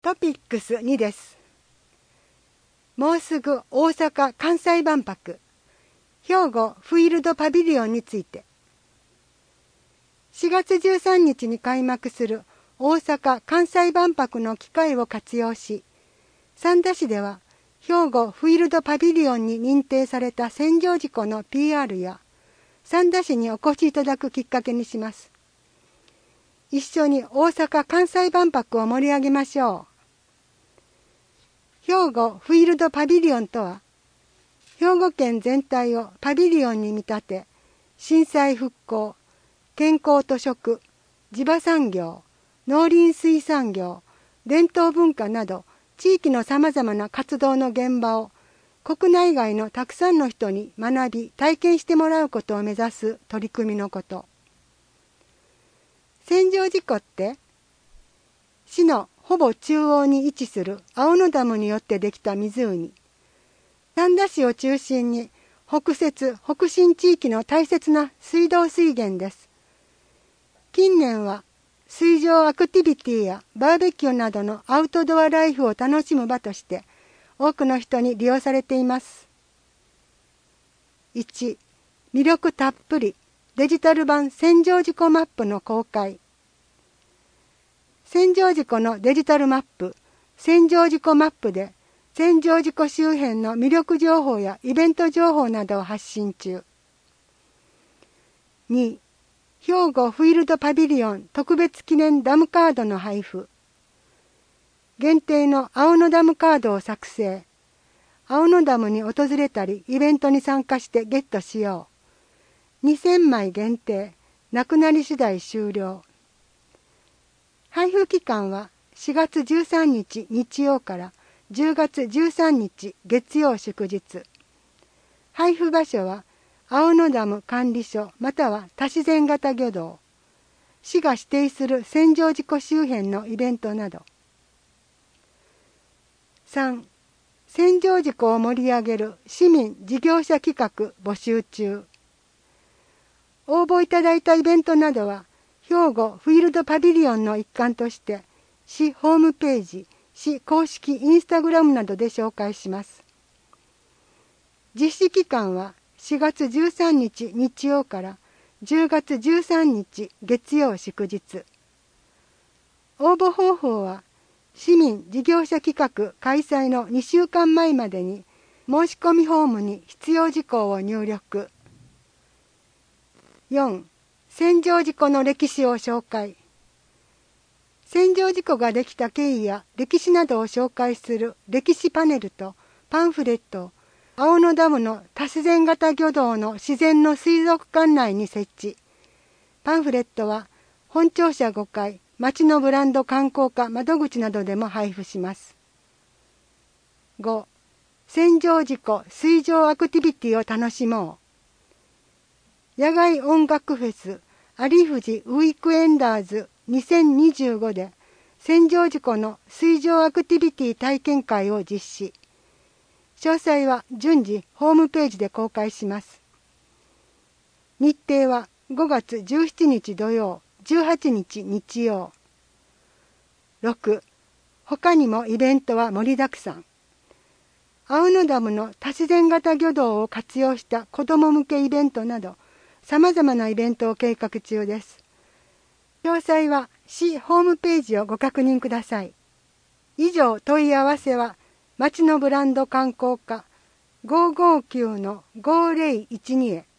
トピックス2です。もうすぐ大阪・関西万博、兵庫フィールドパビリオンについて。4月13日に開幕する大阪・関西万博の機会を活用し、三田市では兵庫フィールドパビリオンに認定された千畳敷の PR や三田市にお越しいただくきっかけにします。一緒に大阪・関西万博を盛り上げましょう。兵庫フィールドパビリオンとは、兵庫県全体をパビリオンに見立て、震災復興、健康と食、地場産業、農林水産業、伝統文化など地域のさまざまな活動の現場を国内外のたくさんの人に学び体験してもらうことを目指す取り組みのこと。千畳敷って市のほぼ中央に位置する青野ダムによってできた湖。三田市を中心に北摂・北信地域の大切な水道水源です。近年は水上アクティビティやバーベキューなどのアウトドアライフを楽しむ場として多くの人に利用されています。1、魅力たっぷりデジタル版千畳敷マップの公開。千畳敷のデジタルマップ、千畳敷マップで千畳敷周辺の魅力情報やイベント情報などを発信中。2、兵庫フィールドパビリオン特別記念ダムカードの配布。限定の青野ダムカードを作成。青野ダムに訪れたりイベントに参加してゲットしよう。2000枚限定、なくなり次第終了。配布期間は4月13日日曜から10月13日月曜祝日。配布場所は青野ダム管理所または多自然型漁道。市が指定する千畳敷周辺のイベントなど。3、千畳敷を盛り上げる市民事業者企画募集中。応募いただいたイベントなどは兵庫フィールドパビリオンの一環として市ホームページ、市公式インスタグラムなどで紹介します。実施期間は4月13日日曜から10月13日月曜祝日。応募方法は市民事業者企画開催の2週間前までに申し込みフォームに必要事項を入力。4、千畳敷の歴史を紹介。千畳敷ができた経緯や歴史などを紹介する歴史パネルとパンフレットを青野ダムの多自然型漁道の自然の水族館内に設置。パンフレットは本庁舎5階、町のブランド観光課窓口などでも配布します。5、千畳敷水上アクティビティを楽しもう。野外音楽フェス有富士ウィークエンダーズ2025で千畳敷の水上アクティビティ体験会を実施。詳細は順次ホームページで公開します。日程は5月17日土曜、18日日曜。6、他にもイベントは盛りだくさん。青野ダムの多自然型漁道を活用した子ども向けイベントなど、さまざまなイベントを計画中です。詳細は市ホームページをご確認ください。以上問い合わせは、町のブランド観光課559-5012へ。